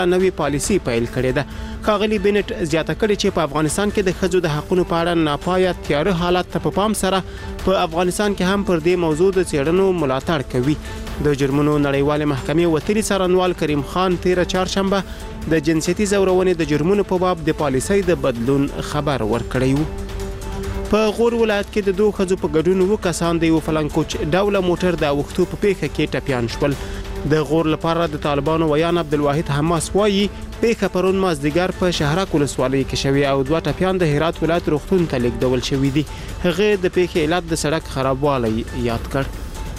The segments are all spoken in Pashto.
نوې پالیسي پیل کړې ده. ښاغلي بنټ زیاته کړې چې په افغانستان کې د ښځو د حقوقو په اړه ناپایه تیاره حالات ته په پام سره په افغانستان کې هم پر دې موضوع د څېړنو ملاتړ کوي. د جرمونو نړیوالې محکمې وتلي څارنوال کریم خان تیره چهارشنبه د جنسیتي زورونې د جرمونو په باب د پالیسۍ د بدلون خبر ورکړی و. په غور ولایت کې د دوه ښځو په ګډون 2 کسان د یو فلنکوچ ډوله موټر د اوښتو په پیښه کې ټپیان شول. د غور لپاره د طالبانو ویان عبدالواحد حماس وایي پیښه پرون مازدیګر په شهرک ولسوالۍ کې شوې او 2 ټپیان د هرات ولایت روغتون ته لیږدول شوي دي. هغه د پیښې علت د سړک خرابوالی یاد کړ.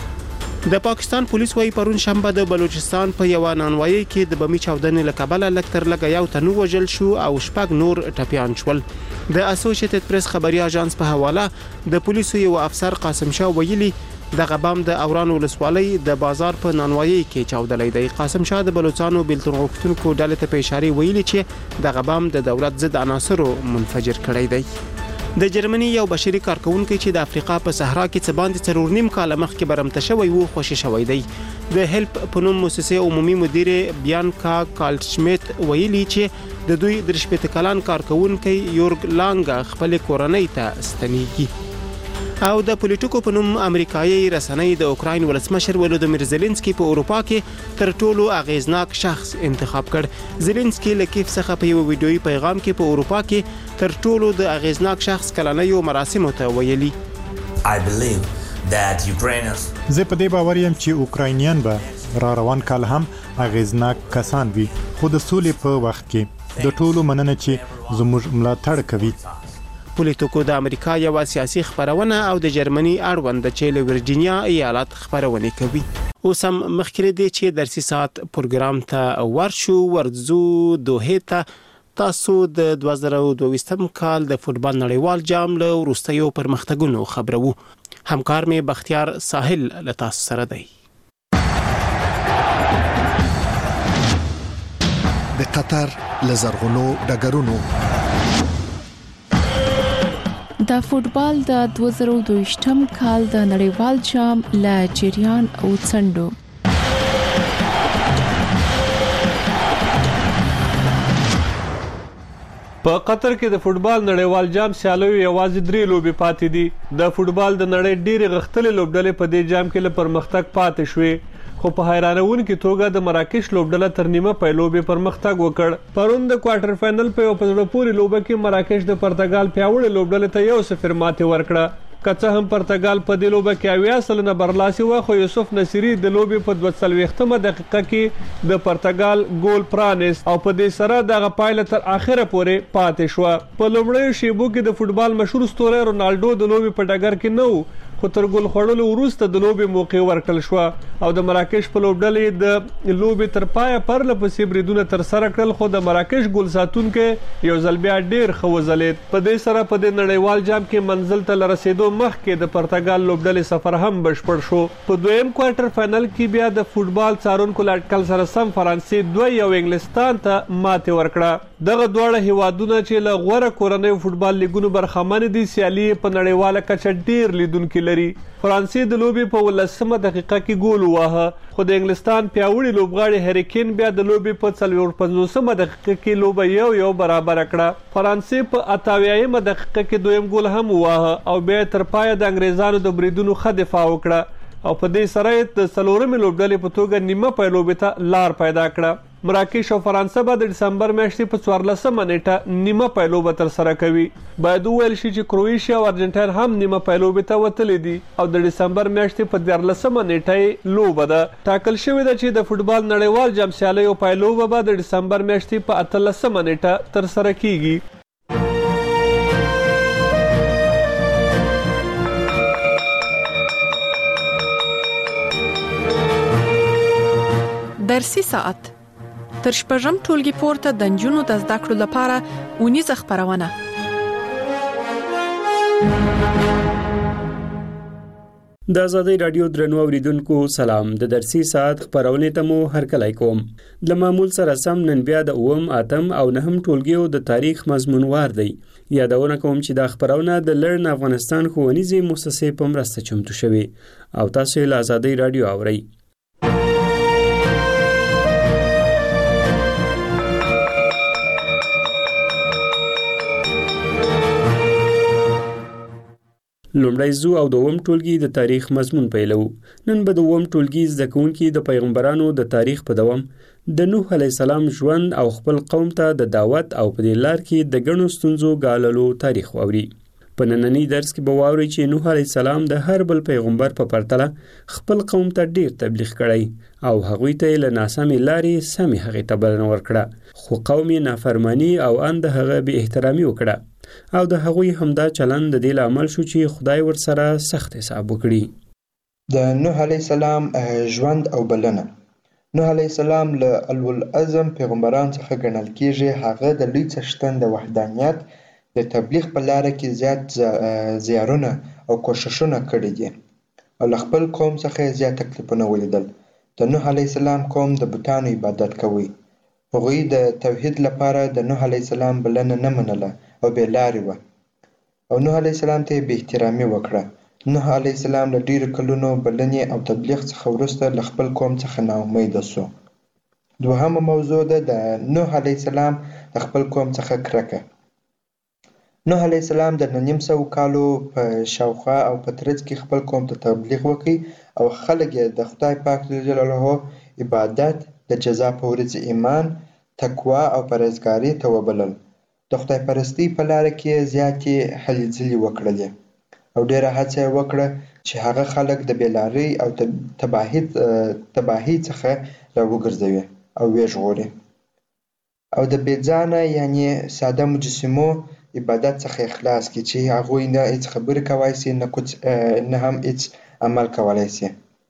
د پاکستان پولیس وايي پرون شنبه د بلوچستان په یو نانوایي کې د بمي چاودنې له کبله لږ تر لږه یو تن وژل شو او 6 نور ټپیان شول. د اسوسییټډ پریس خبري اژانس په حواله د پولیسو یو افسر قاسم شاه ویلي دغه بم د اوران ولسوالۍ د بازار په نانوایي کې چاودلی دی. قاسم شاه د بلوچستانو بیلتون غوښتونکو ډلې ته په اشاره ویلي چې دغه بم د دولت ضد عناصرو منفجر کړی دی. د جرمني یو بشري کارکونکي چې د افریقا په صحرا کې څه باندې 4.5 کال مخکې برمته شوی وو خوشی شوی دی. د هیلپ په نوم مؤسسې عمومي مدیر بیانکا کالشمیت ویلي چې د دوی 30 کلن کارکونکي یورګ لانګ خپل کورنۍ ته ستنیږي. او د پولیټیکو په نوم امریکایي رسنۍ د اوکراین ولسمشر ولودیمیر زيلنسکي په اروپا کې تر ټولو اغیزناک شخص انتخاب کړ. زيلنسکي له کیف څخه په یو ویډیويي پیغام کې په اروپا کې تر ټولو د اغیزناک شخص کلنیو مراسمو ته ویلي I believe that Ukrainians زه په دې باور یم چې اوکراینیان به را روان کال هم اغیزناک کسان وي خو د سولې په وخت کې د ټولو مننه چې زموږ ملاتړ کوي. پولیټیکو د امریکا یو سیاسي خبرونه او د جرمني اړوند چې له ورجینیا ایالت خبرونه کوي. اوس هم مخکې دي چې درسي ساعت پروګرام ته ورځو دوه ته تاسو د 2022 کال د فوتبال نړیوال جام له وروستیو پرمختګونو خبرو. همکار می بختیار ساحل له تاسو سره دی. د قطر لزرغونو ډګرونو د فوتبال د 2022 کال د نړیوال جام له جریان او څنډو په قطر کې د فوتبال نړیوال جام سیالیو یوازې 3 لوبې پاتې دي. د فوتبال د نړۍ ډېرې غښتلې لوبډلې په دې جام کې له پرمختګ پاتې شوې خو په حیرانونکې توګه د مراکش لوبډله تر نیمه پای لوبې پرمختګ وکړ. پرون د کوارټر فائنل په یو په زړه پورې لوبه کې مراکش د پرتګال پیاوړې لوبډلې ته 1-0 ماتې ورکړه. که څه هم پرتګال په دې لوبه کې 80 سلنه برلاسي و خو یوسف نصیری د لوبې په 42مه دقیقه کې د پرتګال ګول پرانیس او په دې سره دغه پایله تر اخره پورې پاتې شو. په لومړیو شیبو کې د فوتبال مشهور ستوری رونالډو د لوبې په ډګر کې نه خو تر ګول خوړلو وروسته د لوبې موقع ورکړل شو او د مراکش په لوبډلې د لوبې تر پایه پرله پسې بریدونه تر سره کړل خو د مراکش ګول ساتونکو یو ځل بیا ډیر ښه وځلید. په دې سره په دې نړیوال جام کې منزل ته رسیدو مخکې د پرتګال لوبډلې سفر هم بشپړ شو. په دویم کوارټر فائنل کې بیا د فوتبال څارونکو له اټکل سره سم فرانسې 2-1 انګلستان ته ماتې ورکړه. دغه دواړه هیوادونه چې له غوره کورنیو فوتبال لیګونو برخمن دي سیالي په نړیواله کچه ډیر لیدونکي لري. فرانسې د لوبې په 18مه دقیقه کې ګول وواهه خو د انګلستان پیاوړي لوبغاړي هری کین بیا د لوبې په 54مه دقیقه کې لوبه یو برابر کړه. فرانسې په 88مه دقیقه کې دویم ګول هم وواهه او بیا تر پایه د انګریزانو د بریدونو ښه دفاع وکړه او په دې سره د 4مې لوبډلې په توګه نیمه پای لوبې ته لار پیدا کړه. مراکش او فرانسه به د دسمبر میاشتې په 14مه نیټه نیمه پای لوبه تر سره کوي. باید وویل شي چې کروئیشیا او ارجنټاین هم نیمه پای لوبې ته وتلي دي او د دسمبر میاشتې په 14مه نیټه لوبه ده. ټاکل شوې ده چې د فوتبال نړیوال جام سیالیو پای لوبه به د دسمبر میاشتې په 18مه نیټه تر سره کیږي. درسي ساعت تر شپږم ټولګي پورته د نجونو د زده کړو لپاره اونیزه خبرونه. د آزادۍ رادیو درنو اوریدونکو سلام. د درسي ساعت خبرونه ته مو هرکلی کوم. د معمول سره سم نن بیا د 8 او 9 ټولګیو د تاریخ مضمونوار دی. یادونه کوم چې د خبرونه د لرن افغانستان ښوونیزې مؤسسې په مرسته چمتو شوی او تاسو یې له آزادۍ رادیو اورئ. لومړی زو او دوم ټولګي د تاریخ مضمون پیلو. نن به دوم ټولګي زده کوونکي د پیغمبرانو د تاریخ په دوام د نوح علیه السلام ژوند او خپل قوم ته د دعوت او په دې لار کې د ګڼو ستونزو ګاللو تاریخ واوري. په نننی درس کې به واورئ چې نوح علیه السلام د هر بل پیغمبر په پرتله خپل قوم ته ډیر تبلیغ کړی او هغوی ته له ناسمې لارې سمې هغې ته بلنه ورکړه، خو قوم یې نافرمانی او ان د هغه بې احترامي وکړه او د هغوی همدا چلند د دې لامل شو چې خدای ورسره سخت حساب وکړي. د نوح علیه السلام ژوند او بلنه. نوح علیه السلام له اولوالعزم پیغمبران څخه ګڼل کیږي. هغه د لوی څښتن د وحدانیت د تبلیغ په لاره کې زیات زیارونه او کوششونه کړي دي او له خپل قوم څخه زیات تکلیفونه ولیدل. د نوح علیه السلام قوم د بتانو عبادت کوي. هغوی د توحید لپاره د نوح علیه السلام بلنه نه منله او بې لارې وه او نوح علیه السلام ته یې بې احترامي وکړه. نوح علیه السلام له ډېرو کلونو بلنې او تبلیغ څخه وروسته له خپل قوم څخه ناامیده سو. دوهمه موضوع ده د نوح علیه السلام د خپل قوم څخه کرکه. نوح علیه السلام د 900 کالو په شاوخوا او په ترڅ کې خپل قوم ته تبلیغ وکړ او خلک یې د خدای پاک جلاله عبادت، د جزا په ورځ ایمان، تقوا او پرهیزګارۍ ته وبلل. د خدای پرستۍ په لاره کې زیاتې هلې ځلې وکړلې او ډېره هڅه یې وکړه چې هغه خلک د بېلارۍ او تباهۍ څخه راوګرځوي او ویې ژغوري او د بېځانه یعنې ساده مجسمو عبادت څخه اخلاص کړي چې هغوی نه هیڅ خبرې کولی سي نه هم هیڅ عمل کولی سي.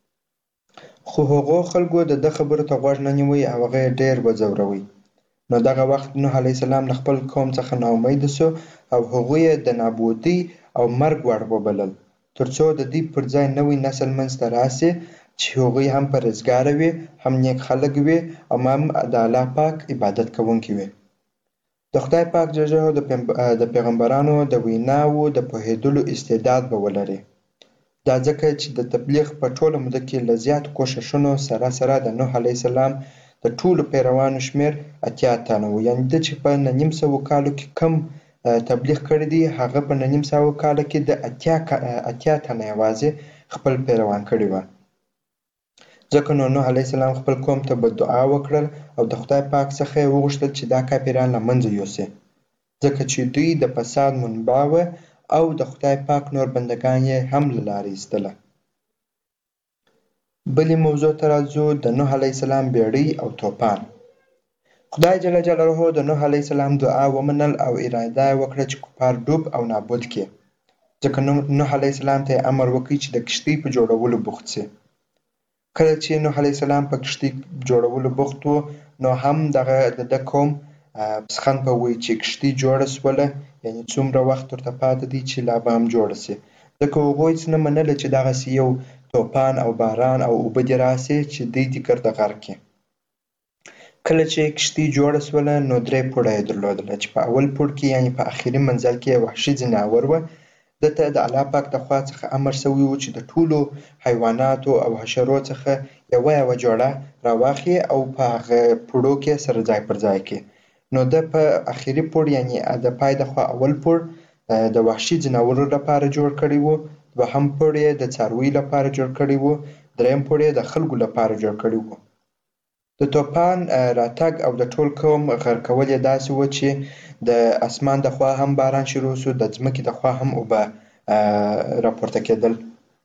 خو هغو خلکو د ده خبرو ته غوږ نه نیوی او هغه یې ډېر وځوروی. نو دغه وخت نوح علیه السلام له خپل قوم څخه ناامیده سو او هغوی یې د نابودۍ او مرګ وړ وبلل تر څو د دوی پر ځای نوی نسل منځته راسي چې هغوی هم پرهیزګاره وي، هم نیک خلک وي او هم د الله پاک عبادت کوونکي وي. د خدای پاک جلاله د پیغمبرانو د ویناوو د پوهېدلو استعداد به ولري. دا ځکه چې د تبلیغ په ټوله موده کې له زیاتو کوښښونو سره د نوح علیه السلام د ټولو پیروانو شمېر 80 تنه و. یعنې ده چې په 900 کالو کې کم تبلیغ کړی دی هغه په 900 کالو کې د 80 تنه یوازې خپل پیروان کړي وه. ځکه نو نوح علیه السلام خپل قوم ته بدعا وکړل او د خدای پاک څخه یې وغوښتل چې دا کافران له منځه یوسي ځکه چې دوی د فساد منبع وه او د خدای پاک نور بندګان یې هم له لارې ایستله. بلې موضوع ته راځو د نوح علیه السلام بیړۍ او توپان. خدای جل جلاله د نوح علیه السلام دعا ومنل او اراده یې وکړه چې کفار ډوب او نابود کړي. ځکه نوح علیه السلام ته یې امر وکړ چې د کښتۍ په جوړولو بوخت سي. کله چې نوح علیه السلام په کښتۍ جوړولو بوخت و نو هم دغه د ده قوم پسخند په وی چې کښتۍ جوړه سوله، یعنې څومره وخت ورته پاته دی چې لا به هم جوړه سي. ځکه هغوی څه نه منله چې دغسې یو توپان او باران او اوبه دې راسي چې دوی دې ګرده غرق کړي. کله چې کښتۍ جوړه سوله نو 3 پوړه یې درلودله چې په اول پوړ کې یعنې په اخري منزل کې وحشي ځناور وه. ده ته د الله پاک د خوا څخه امر سوی و چې د ټولو حیواناتو او حشرو څخه یوه جوړه راواخلي او په هغه پوړو کې سره ځای پر ځای کړي. نو ده په اخري پوړ یعنې د پای د خوا اول پوړ د وحشي ځناورو لپاره جوړ کړی و، دوهم پوړ یې د څارویو لپاره جوړ کړی و، دریم پوړ یې د خلکو لپاره جوړ کړی و. د توپان راتګ او د ټول قوم غرقول یې داسې و چې د اسمان د خوا هم باران شروع سو، د ځمکې د خوا هم اوبه راپورته کېدل.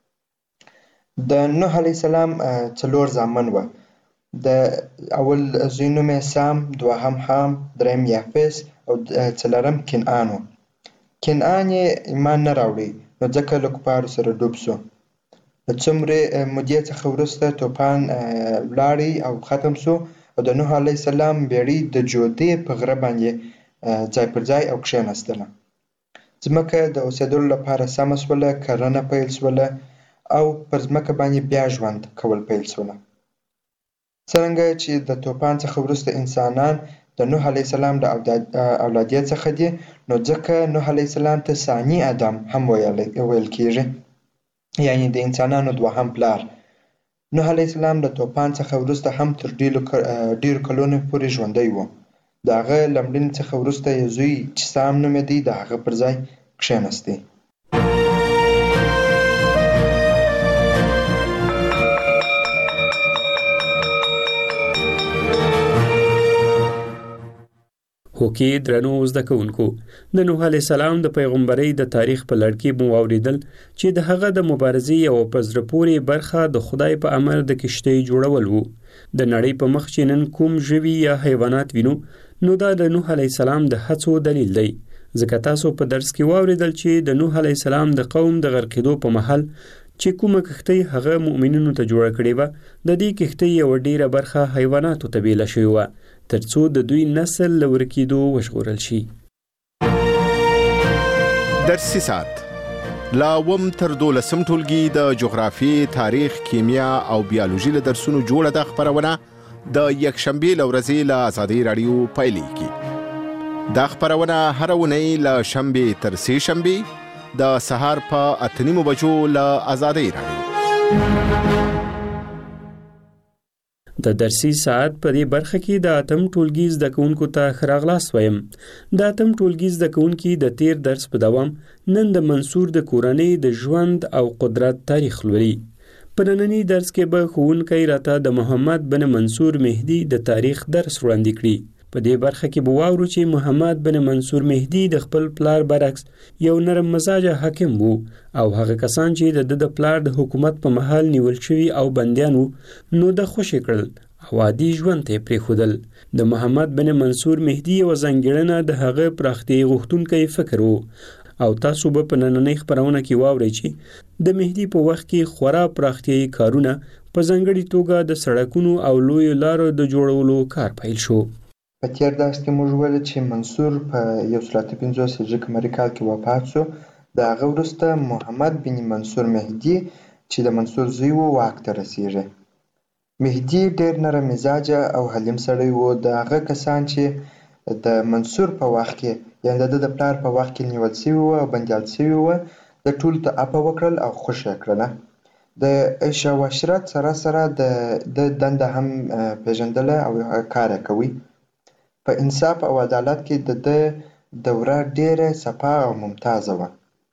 د نوح علیه السلام 4 زامن وه. د اول زوی نوم یې سام، دوهم حام، دریم یافس او څلورم کنعان و. کنعان یې ایمان نه راوړی نو ځکه له کفارو سره ډوب سو. له څومرې مودې څخه وروسته توپان ولاړی او ختم سو او د نوح علیه السلام بیړۍ د جودې په غره باندې ځای پر ځای او کښېناستله. ځمکه د اوسېدلو لپاره سمه سوله، کرنه پیل سوله او پر ځمکه باندې بیا ژوند کول پیل سوله. څرنګه چې د توپان څخه وروسته انسانان د نوح علیه السلام د اولادیت څخه دي نو ځکه نوح علیه السلام ته ثاني آدم هم ویل کیږي، یعنې د انسانانو دوهم پلار. نوح علیه السلام د توپان څخه وروسته هم تر ډېرو کلونو پورې ژوندی و. د هغه له مړینې څخه وروسته یې زوی چې سام نومېدی د هغه پر ځای کښېناستی. هوکې درنو زده کوونکو، د نوح علیه السلام د پیغمبرۍ د تاریخ په لړ کې مو واورېدل چې د هغه د مبارزې یوه په زړه پورې برخه د خدای په امر د کشتۍ جوړول وو. د نړۍ په مخ چې نن کوم ژوي یا حیوانات وینو، نو دا د نوح علیه السلام د هڅو دلیل دی. ځکه تاسو په درس کې واورېدل چې د نوح علیه السلام د قوم د غرقېدو په مهال چې کومه کښتۍ هغه مؤمنینو ته جوړه کړې وه، د دې کښتۍ یوه ډیره برخه حیواناتو ته بیله شوې وه ترڅو د دوی نسل له ورکېدو وژغورل شي. درسي ساعت لا اووم تر 12 ټولګي د جغرافیې، تاریخ، کیمیا او بیولوژي له درسونو جوړه ده خپرونه د یکشنبې له ورځې له ازادۍ راډیو پیلېږي. دا خپرونه هره اونۍ له شنبې تر سې شنبې د سهار په 8:30 بجو له ازادۍ راډیو. د درسي ساعت په دې برخه کې د اتم ټولګي زده کوونکو ته ښه راغلاست وایم. د اتم ټولګي زده کوونکي د تیر درس په دوام نن د منصور د کورنۍ د ژوند او قدرت تاریخ لولي. په ننني درس کې به ښوونکی راته د محمد بن منصور مهدي د تاریخ درس وړاندې کړي. په دې برخه کې به واورو چې محمد بن منصور مهدي د خپل پلار برعکس یو نرم مزاجه حاکم وو او هغه کسان چې د پلار د حکومت په مهال نیول شوي او بندیان وو، نو د خوشي کړل او عادي ژوند ته پرېښودل. د محمد بن منصور مهدي یوه ځانګړنه د هغه پراختیايي غوښتونکی فکر وو او تاسو به په نننۍ خپرونه کې واورئ چې د مهدي په وخت کې خورا پراختیايي کارونه په ځانګړې توګه د سړکونو او لویو لارو د جوړولو کار پیل شو. په تیر درس کې موږ ویل چې منصور په 1150 هجري قمري کال کې وفات شو. د هغه وروسته محمد بن منصور مهدي چې د منصور زوی و واک ته رسیږي. مهدي ډېر نرم مزاجه او حلیم سړی و. د هغه کسان چې د منصور په وخت کې یعنې د پلار په وخت کې نیول شوي وو او بندیان شوي وو، د ټولو ته عفوه وکړل او خوښ یې کړله. د عیش او عشرت سره سره د دنده هم پیژندله او کار یې کوي. په انصاف او عدالت کې د ده دوره ډېره صفا او ممتازه وه.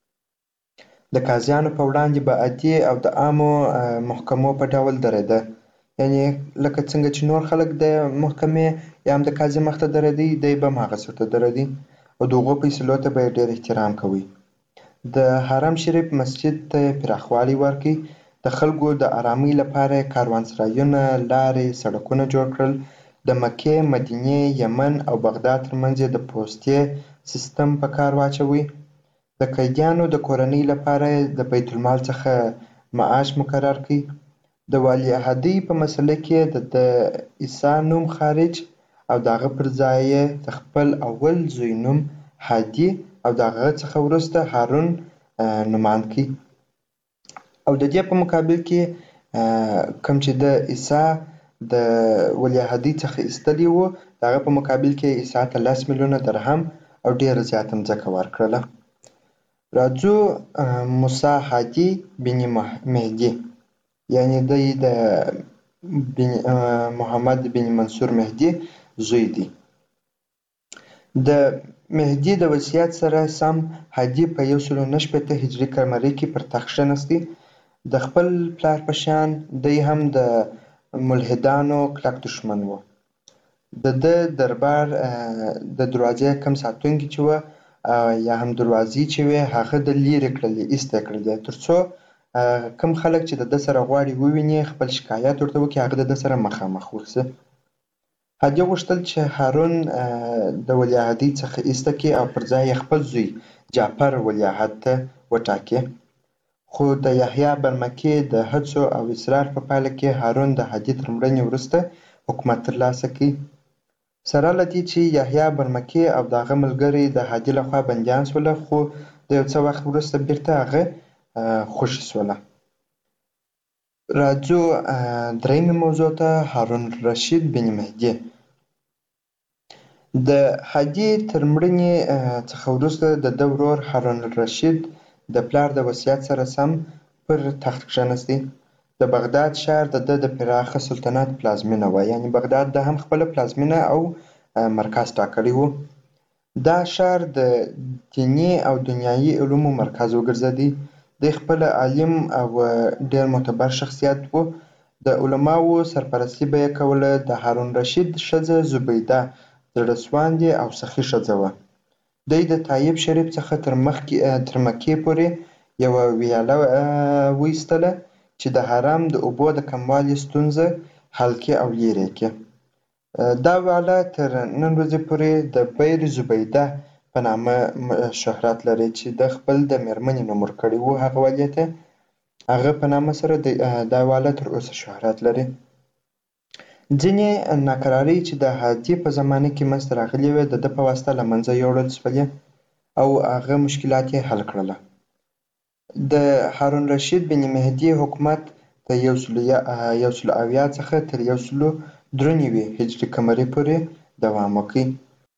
د قاضیانو په وړاندې به عادي او د عامو محکمو په ډول درېده، یعنې لکه څنګه چې نور خلک د محکمې یا هم د قاضي مخ ته درېدی، دی به هم هغسې ورته درېدی او د هغو فیصلو ته به یې ډېر احترام کوي. د حرم شریف مسجد ته یې پراخوالی ورکړی. د خلکو د ارامۍ لپاره یې کاروانسرایونه، لارې، سړکونه جوړ کړل. د مکې، مدینې، یمن او بغداد ترمنځ یې د پوستې سیستم په کار واچوي. د قیدیانو د کورنۍ لپاره یې د بیت المال څخه معاش مقرر کړي. د ولیعهدۍ په مسله کې د عیسی نوم خارج او د هغه پر ځای یې د خپل اول زوی نوم هادي او د هغه څخه وروسته هارون نومان کړي. او د دې په مقابل کې کوم چې د عیسی د ولیعهدۍ څخه ایستلي وو، د هغه په مقابل کې عیسی ته 10 میلیونه درهم او ډېره زیاته مځکه ورکړله. راځو موسی هادي بن مهدي، یعنې دی د محمد بن منصور مهدي زوی دی. د مهدي د وصیت سره سم هادي په 169 هجري قمري کې پر تخت کښېنستی. د خپل پلار په شان دی هم د ملحدانو کلک دښمن و. د ده دربار د دروازې کم ساتونکي چې وه یا هم دروازې چې وې، هغه د لیرې کړلې، ایسته یې کړلې ترڅو کم خلک چې د ده سره غواړي وویني، خپل شکایت ورته وکړي، هغه د ده سره مخامخ ورسي. هادي غوښتل چې هارون د ولیعهدۍ څخه ایسته کړي او پر ځای یې خپل زوی جعفر ولیعهد ته وټاکي. خو د یحیی برمکي د هڅو او اصرار په پایله کې هارون د هادي تر مړینې وروسته حکومت ترلاسه کړي. سره له دې چې یحیی برمکي او د هغه ملګري د هادي لخوا بندیان شوله، خو د یو څه وخت وروسته بیرته هغه خوشي شوله. راځو درېیمې موضوع ته، هارون رشید بن مهدي. د هادي تر مړینې څخه وروسته د ده ورور هارون رشید د پلار د وصیت سره سم پر تخت کښېنستی. د بغداد ښار د ده د پراخه سلطنت پلازمینه وه، یعنې بغداد د هم خپله پلازمینه او مرکز ټاکلی و. دا ښار د دیني او دنیایي علومو مرکز وګرځېدی. دی خپله عالم او ډېر معتبر شخصیت و. د علماوو سرپرستي به یې کوله. د هارون رشید ښځه زبیده زړه سواندې او سخي ښځه وه. دی د طایب شریف څخه تر مکې پورې یوه ویاله وایستله چې د حرم د اوبو د کموالي ستونزه حل کړي او لرې کړي. دا ویاله تر نن ورځې پورې د بیر زبیده په نامه شهرت لري چې د خپل د مېرمنې نوم ورکړی و هغه والي ته. هغه په نامه سره دا ویاله تر اوسه شهرت لري. ځینې ناکرارۍ چې د هادي په زمانه کې منځته راغلې وې د ده په واسطه له منځه یوړل شولې او هغه مشکلات یې حل کړله. د هارون رشید بن مهدي حکومت د 170 څخه تر 193 هجري قمري پورې دوام وکړ.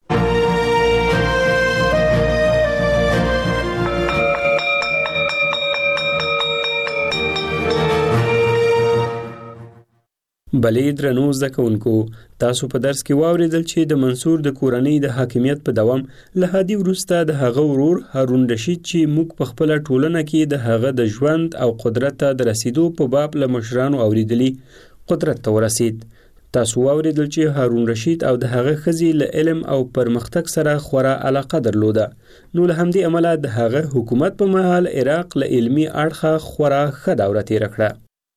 بلې درنو زده کوونکو، تاسو په درس کې واورېدل چې د منصور د کورنۍ د حاکمیت په دوام له هادي وروسته د هغه ورور هارون رشید چې موږ په خپله ټولنه کې د هغه د ژوند او قدرت ته د رسیدو په باب له مشرانو اورېدلي قدرت ته ورسید. تاسو واورېدل چې هارون رشید او د هغه ښځې له علم او پرمختګ سره خورا علاقه درلوده، نو له همدې امله د هغه حکومت په مهال عراق له علمي اړخه خورا ښه دوره تېره کړه.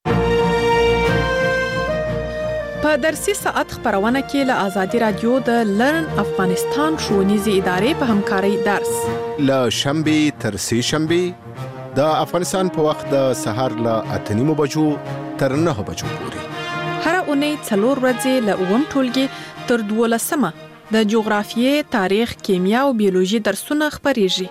په درسي ساعت خبرونه کې له آزادي رادیو د لرن افغانستان ښوونیزې ادارې په همکارۍ درس له شنبې تر سې شنبې د افغانستان په وخت د سهار له 8:30 بجو تر 9 بجو پورې. هر اونۍ 4 ورځې له 9 ټولګي تر 12 د جغرافیې، تاریخ، کیمیا او بیولوژي درسونه خبرېږي.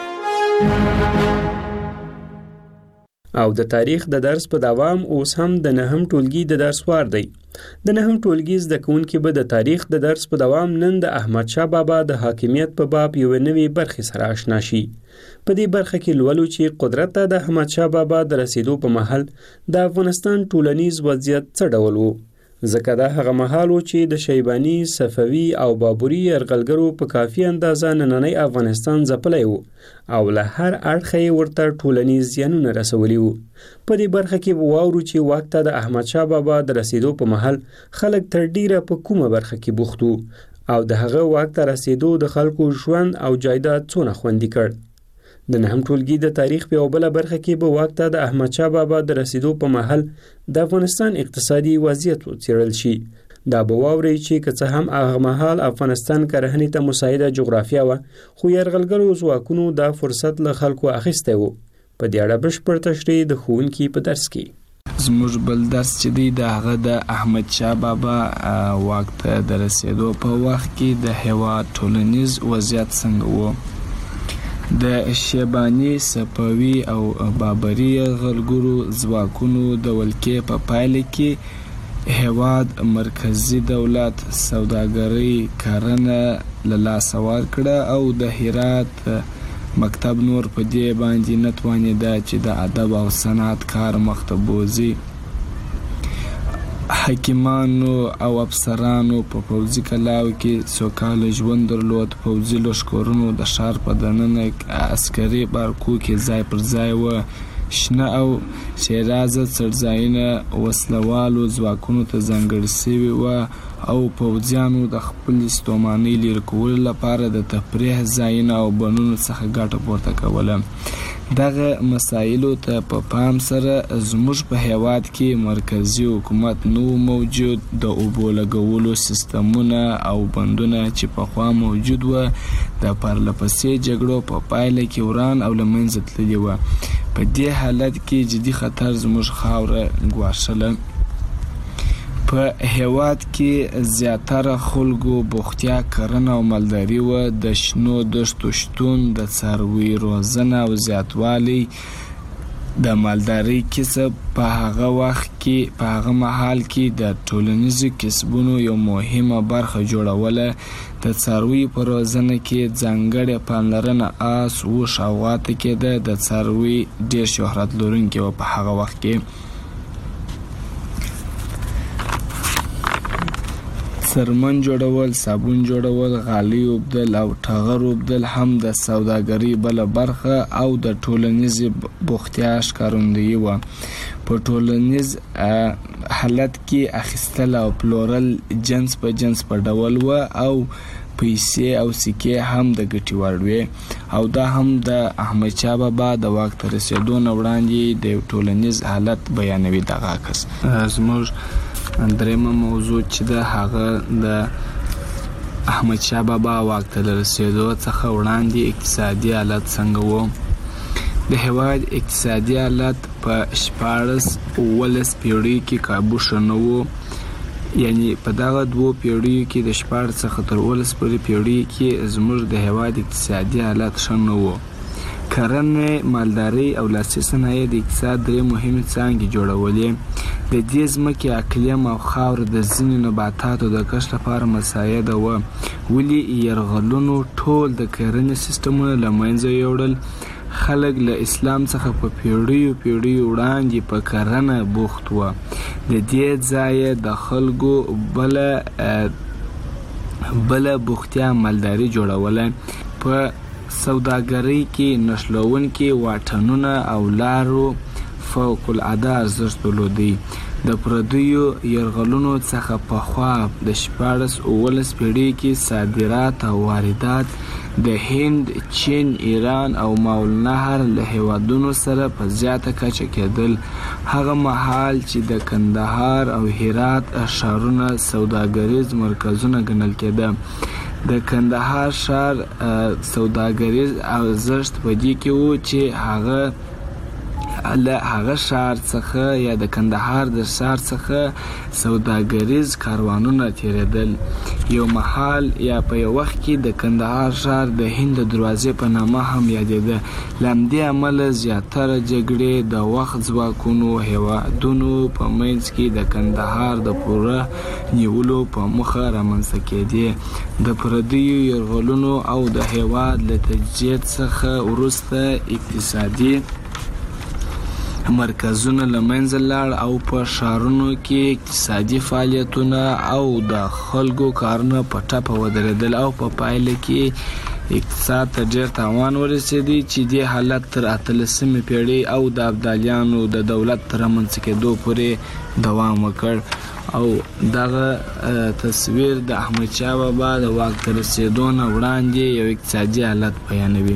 او د تاریخ د درس په دوام اوس هم د 9 ټولګي د درس وار دی. د 9 ټولګي زده کوونکي به د تاریخ د درس په دوام نن د احمد شاه بابا د حاکمیت په باب یو نوې برخې سره آشنا شي. په دې برخه کې لولو چې قدرت ته د احمد شاه بابا د رسیدو په مهال د افغانستان ټولنیز وضعیت څه ډول و، ځکه دا هغه مهال و چې د شیباني، صفوي او بابري یرغلګرو په کافي اندازه نننی افغانستان ځپلی و او له هر اړخه یې ورته ټولنیز زیانونه رسولي وو. په دې برخه کې به واورو چې واک ته د احمد شاه بابا د رسیدو په مهال خلک تر ډیره په کومه برخه کې بوخت وو او د هغه واک ته رسیدو د خلکو ژوند او جایداد څونه خوندي کړ. د 9 ټولګي د تاریخ په بله برخه کې به واک ته د احمد شاه بابا د رسیدو په مهال د افغانستان اقتصادي وضعیت وڅېړل شي. دا به واورئ چې که څه هم هغه مهال افغانستان کرهنې ته مساعده جغرافیه وه، خو یرغلګرو ځواکونو دا فرصت له خلکو اخیستی و. په دې اړه بشپړ تشریح د ښوونکي په درس کې. زموږ بل درس چې دی د هغه د احمد شاه بابا واک ته د رسیدو په وخت کې د هېواد ټولنیز وضعیت څنګه و. د شیباني، صفوي او بابري یرغلګرو ځواکونو د ولکې په پایله کې هېواد مرکزي دولت سوداګرۍ کرنه له لاسه ورکړه او د هرات مکتب نور په دې باندې نه توانېده چې د ادب او صنعت کار مخته بوځي. حکیمانو او افسرانو په پوځي کلاو کې سوکاله ژوند درلود. پوځي لښکرونو د ښار په دننه عسکري بارکو کې ځای پر ځای و. شنه او شیرازه څړځایونه وسلوالو ځواکونو ته ځانګړي شوي وه او پوځیانو د خپلې ستومانۍ لرې کولو لپاره د تفریح ځایونه او بنونو څخه ګټه پورته کوله. دغه مسایلو ته په پام سره زموږ په هیواد کې مرکزي حکومت نو موجود. د اوبو لګولو سیستمونه او بندونه چې پخوا موجود و د پرلپسې جګړو په پایله کې وران او له منځه تللي وه. په دې حالت کې جدي خطر زموږ خاوره ګواښله. په هیواد کې زیاتره خلکو بوختیا کرنه او مالداري وه. د شنو دښتو شتون، د څاروي روزنه او زیاتوالی د مالدارۍ کسب په هغه وخت کې په هغه مهال کې د ټولنیزو کسبونو یو مهمه برخه جوړوله. د څاروي په روزنه کې ځانګړې پاملرنه آس، اوښ او غاته کېده. د څاروي ډېر شهرت لرونکي وه په هغه وخت کې. څرمن جوړول، صابون جوړول، غالۍ اوبدل او ټغر اوبدل هم د سوداګرۍ بله برخه او د ټولنیزې بوختیا ښکارندویي وه. په ټولنیز حالت کې اخیستل او پلورل جنس په جنس په ډول وه او پیسې او سکې هم د ګټې وړ وې او دا هم د احمدشاه بابا د واک ته رسېدو نه وړاندې د یو ټولنیز حالت بیانوي. دغه عکس زموږ درېیمه موضوع چې ده هغه د احمدشاه بابا واک ته رسېدو څخه وړاندې اقتصادي حالت څنګه و. د هېواد اقتصادي حالت په 14 پیړیو کې کابو ښه نه و، یعنی په دغه 2 پیړیو کې د 14 څخه تر 18 پورې پیړیو کې زموږ د هېواد اقتصادي حالت ښه نه و. کرنې، مالدارۍ او لاسي صنایع د اقتصاد 3 مهمې څانګې جوړولې. د دې ځمکې اقلیم او خاوره د ځینې نباتاتو د کښت لپاره مساعده وه، ولې یرغلونو ټول د کرنې سیستمونه له منځه یوړل. خلک له اسلام څخه په پیړیو وړاندې په کرنه بوخت وو. د دې ځایه د خلکو بله بوختیا مالداري جوړوله. په سوداګرۍ کې نښلونکي واټنونه او لارو فوق العاده ارزښت درلودی. د پردیو یرغلونو څخه پخوا د 14-15 پیړۍ کې صادرات او واردات د هند، چین، ایران او ماول نهر له هیوادونو سره په زیاته کچه کېدل. هغه مهال چې د کندهار او هرات ښارونه سوداګریز مرکزونه ګڼل کېده. د کندهار ښار سوداګریز ارزښت په دې کې و چې هغه له هغه ښار څخه یا د کندهار د ښار څخه سوداګریز کاروانونه تیریدل. یو مهال یا په یو وخت کې د کندهار ښار د هند د دروازې په نامه هم یادېده. له همدې امله زیاتره جګړې د وخت ځواکونو هیوادونو په منځ کې د کندهار د پوره نیولو په موخه رامنځته کېدې. د پردیو یرغلونو او د هیواد له تجزیې څخه وروسته اقتصادي مرکزونه له منځه لاړ او په ښارونو کې اقتصادي فعالیتونه او د خلکو کارونه په ټپه ودرېدل او په پایله کې اقتصاد ته ډېر تاوان ورسېدی چې دې حالت تر 18مې پیړۍ او د ابدالیانو د دولت تر رامنځته کېدو پورې دوام وکړ. او دغه تصویر د احمدشاه بابا د واک ته رسېدو نه وړاندې یو اقتصادي حالت بیانوي.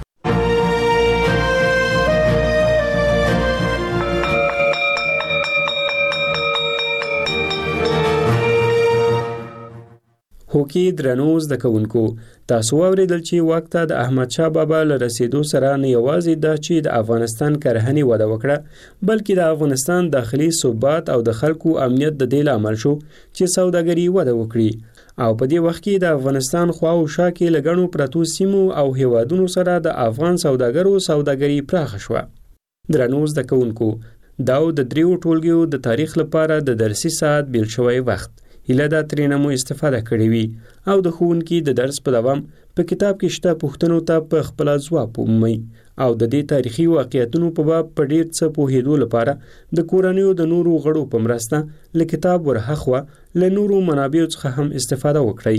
هوکي درنو زده کوونکو، تاسو اوریدل چې واک ته د احمدشاه بابا له رسېدو سره نه یوازې دا چې د افغانستان کرهنې وده وکړه، بلکې د افغانستان داخلي ثبات او د خلکو امنیت د دې لامل شو چې سوداګري وده وکړي. او په دې وخت کې د افغانستان خوا او شا کې لګڼو پرتو سیمو او هیوادونو سره د افغان سوداګرو سوداګري پراخه شوه. درنو زده کوونکو، دا د 3 ټولګیو د تاریخ لپاره د درسي ساعت بیل شوی وخت. هیله دا ترېنه مو استفاده کړې وي او د ښوونکي د درس په دوام په کتاب کې شته پوښتنو ته په خپله ځواب ومومئ او د دې تاریخي واقعیتونو په باب په ډېر څه پوهېدو لپاره د کورنیو د نورو غړو په مرسته له کتاب ورهاخوا له نورو منابعو څخه هم استفاده وکړئ.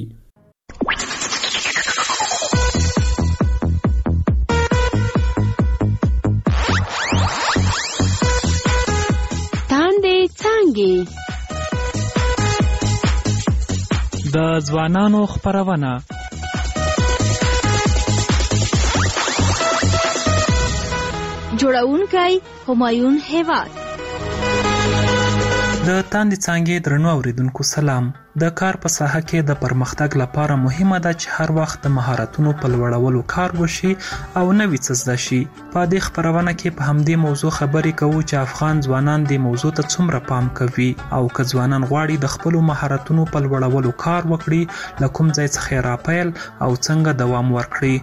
تاندې څانګې د ځوانانو خپرونه. جوړونکی همایون هیواد. د تاندې څانګې درنو اوریدونکو سلام. د کار په ساحه کې د پرمختګ لپاره مهمه ده چې هر وخت د مهارتونو په لوړولو کار وشي او نوي څه زده شي. په دې خپرونه کې په همدې موضوع خبرې کوو چې افغان ځوانان دې موضوع ته څومره پام کوي او که ځوانان غواړي د خپلو مهارتونو په لوړولو کار وکړي، له کوم ځای څخه یې راپیل او څنګه دوام ورکړي.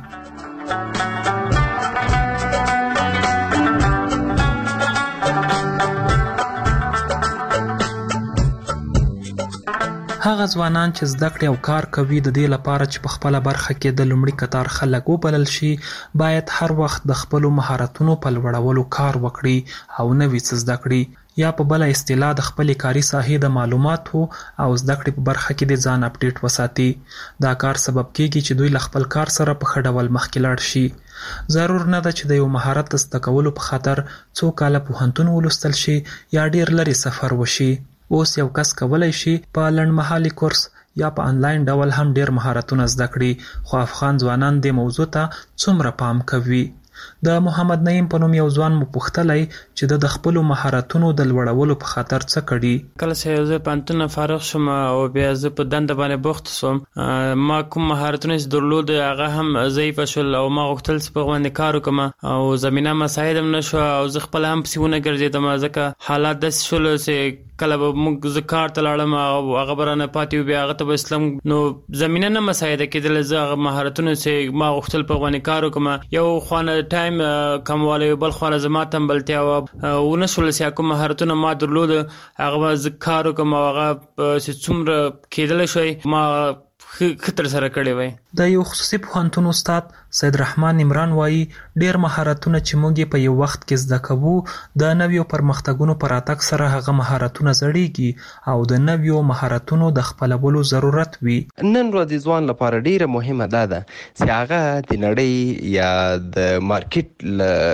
هغه ځوانان چې زده کړې او کار کوي د دې لپاره چې په خپله برخه کې د لومړي کتار خلک وبلل شي، باید هر وخت د خپلو مهارتونو په لوړولو کار وکړي او نوي څه زده کړي، یا په بله اصطلاح د خپلې کاري ساحې د معلوماتو او زده کړې په برخه کې د ځان اپډیټ وساتي. دا کار سبب کېږي چې دوی له خپل کار سره په ښه ډول مخکې لاړ شي. ضرور نه ده چې د یو مهارت د زده کولو په خاطر څو کاله پوهنتون ولوستل شي یا ډېر لرې سفر وشي. اوس یو کس کولی شي په لنډمهالي کورس یا په انلاین ډول هم ډیر مهارتونه زده کړي، خو افغان ځوانان د موضوع ته څومره پام کوي؟ د محمد نعیم په نوم یو ځوان مو پوښتلی چې د خپلو مهارتونو د لوړولو په خاطر څه کړي. کله چې زه پوهنتون فارغ شوم او بیا زه په دنده باندې بوخت شوم، ما کوم مهارتونه چې درلود هغه هم ضعیفه شول او ما غوښتل چې په باندې کار وکړم او زمینه مساعد هم نشوه او زه خپل هم پسې ونه ګرځېدم، ځکه حالات داسې شول چې کله به موږ زه کار ته لاړم او هغه به رانه پاتې و، بیا هغه ته به اسلام نو زمینه نه مساعده کېدله. زه هغه مهارتونه چې ما غوښتل په باندې کار وکړم، یو خوانه ټایم کموالی، بل خوانه زما تنبلتیا ونه شول چې کوم مهارتونه ما درلود هغه به زه کار وکړم او هغه چې څومره کېدلی شوی ما خطر سره کړی وای. د یو خصوصي پوهنتون استاد سید رحمان عمران وایي ډیر مهارتونه چې موږ په یو وخت کې زده کوو د نویو پرمختګونو پر راتګ سره هغه مهارتونه زړیږي او د نویو مهارتونو د خپلولو ضرورت وي. نن ورځ ځوان لپاره ډیره مهمه ده چې هغه د نړۍ یا د مارکیټ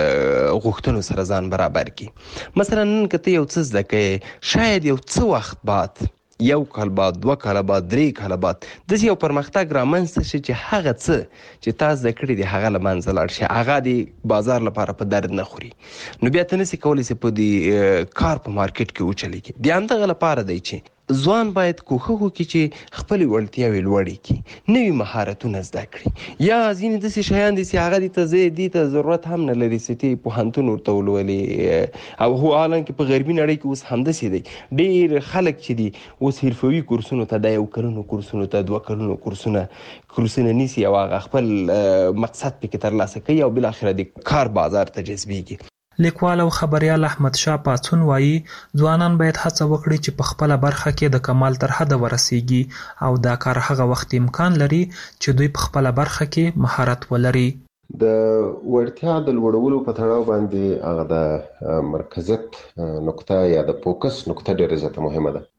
غوښتنو سره ځان برابر کړي. مثلا نن که ته یو څه زده کوې، شاید یو څه وخت بعد، یو کال بعد، 2 کاله بعد، 3 کاله بعد داسې یو پرمختګ رامنځته شي چې هغه څه چې تا زده کړي دي هغه له منځه لاړ شي، هغه د بازار لپاره په درد نه خوري. نو بیا ته نسې کولی چې په دې کار په مارکیټ کې وچلېږي. د همدغه لپاره دی چې ځوان باید کوښښ وکړي چې خپلې وړتیاوې لوړې کړي، نوي مهارتونه زده کړي. یا ځینې داسې شیان دي چې هغه دې ته ضرورت هم نه لري چې ته پوهنتون ورته ولولې، او هو حالانکه په غربي نړۍ کې اوس همداسې دی. ډېر خلک چې دي اوس حرفوي کورسونو ته، د 1 کلونو کورسونو ته، 2 کلونو کورسونه نیسي او هغه خپل مقصد پکې ترلاسه کوي او بالاخره د کار بازار ته جذبېږي. لیکوال او خبریال احمد شاه پاڅون وایي ځوانان باید هڅه وکړي چې په خپله برخه کې د کمال تر حده ورسیږي او دا کار هغه وخت امکان لري چې دوی په خپله برخه کې مهارت ولري. د وړتیا د لوړولو په تړاو باندې هغه د مرکزیت نقطه یا د فوکس نقطه ډېره زیاته مهمه ده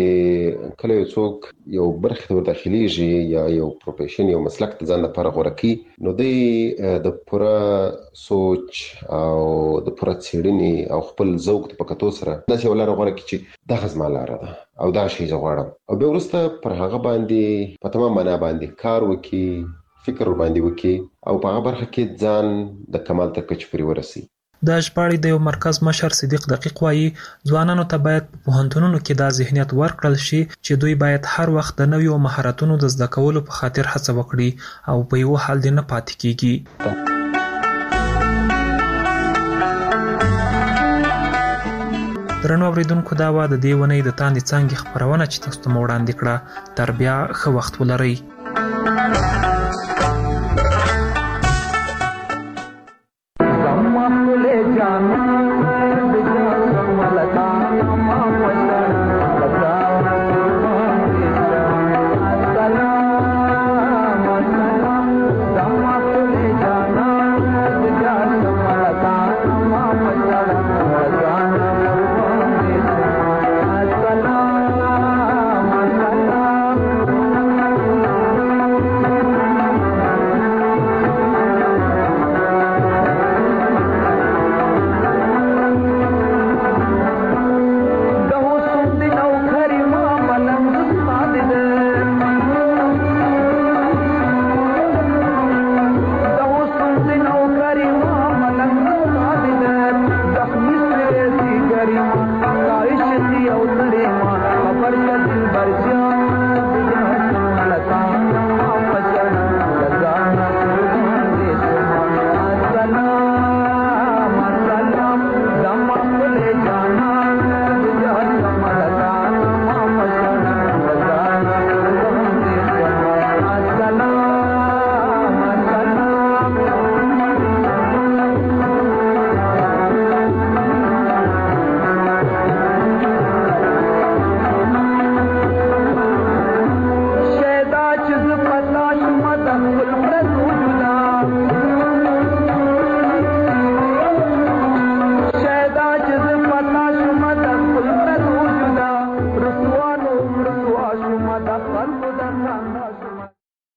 چې کله یو څوک یو برخې ته وداخلیږي یا یو پروفیشن، یو مسلک د ځان لپاره غوره کړي، نو دی د پوره سوچ او د پوره څېړنې او خپل ذوق په کتو سره داسې یوه لاره غوره کړي چې دغه زما لاره ده او دا شی زه غواړم، او بیا وروسته پر هغه باندې په تمام معنا باندې کار وکړي، فکر باندې وکړي او په هغه برخه کې ځان د کمال تر کچې پورې ورسي. د ژباړې د یو مرکز مشر صدیق دقیق وایي ځوانانو ته باید په پوهنتونونو کې دا ذهنیت ورکړل شي چې دوی باید هر وخت د نویو مهارتونو د زده کولو په خاطر هڅه وکړي او په یو حال دې نه پاتې کیږي. درنو اوریدونکو، دا وه د دې اونۍ د تاندې څانګې خپرونه چې تاسو ته مو وړاندې کړه. تر بیا ښه وخت ولرئ.